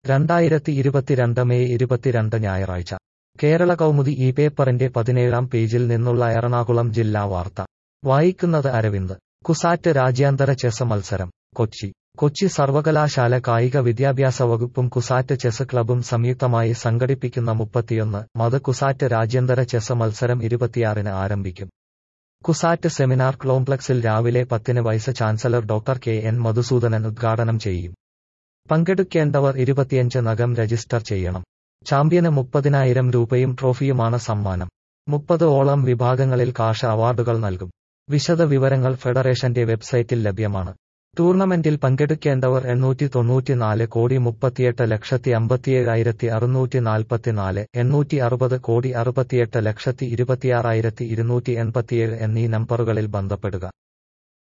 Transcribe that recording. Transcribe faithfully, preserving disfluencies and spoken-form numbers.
രണ്ടായിരത്തി ഇരുപത്തിരണ്ട് മെയ് ഇരുപത്തിരണ്ട് ഞായറാഴ്ച കേരള കൗമുദി ഈ പേപ്പറിന്റെ പതിനേഴാം പേജിൽ നിന്നുള്ള എറണാകുളം ജില്ലാ വാർത്ത വായിക്കുന്നത് അരവിന്ദ്. കുസാറ്റ് രാജ്യാന്തര ചെസ് മത്സരം കൊച്ചി. കൊച്ചി സർവകലാശാല കായിക വിദ്യാഭ്യാസ വകുപ്പും കുസാറ്റ് ചെസ് ക്ലബും സംയുക്തമായി സംഘടിപ്പിക്കുന്ന മുപ്പത്തിയൊന്ന് മത് കുസാറ്റ് രാജ്യാന്തര ചെസ് മത്സരം ഇരുപത്തിയാറിന് ആരംഭിക്കും. കുസാറ്റ് സെമിനാർ കോംപ്ലക്സിൽ രാവിലെ പത്തിന് vice chancellor doctor K N Madhusudanan ഉദ്ഘാടനം ചെയ്യും. പങ്കെടുക്കേണ്ടവർ ഇരുപത്തിയഞ്ച് നകം രജിസ്റ്റർ ചെയ്യണം. ചാമ്പ്യന് മുപ്പതിനായിരം രൂപയും ട്രോഫിയുമാണ് സമ്മാനം. മുപ്പത് ഓളം വിഭാഗങ്ങളിൽ കാഷ് അവാർഡുകൾ നൽകും. വിശദ വിവരങ്ങൾ ഫെഡറേഷന്റെ വെബ്സൈറ്റിൽ ലഭ്യമാണ്. ടൂർണമെന്റിൽ പങ്കെടുക്കേണ്ടവർ എണ്ണൂറ്റി തൊണ്ണൂറ്റിനാല് കോടി മുപ്പത്തിയെട്ട് ലക്ഷത്തി അമ്പത്തിയേഴായിരത്തി അറുന്നൂറ്റി നാൽപ്പത്തിനാല്, എണ്ണൂറ്റി അറുപത് കോടി അറുപത്തിയെട്ട് ലക്ഷത്തി ഇരുപത്തിയാറായിരത്തി ഇരുന്നൂറ്റി എൺപത്തിയേഴ് എന്നീ നമ്പറുകളിൽ ബന്ധപ്പെടുക.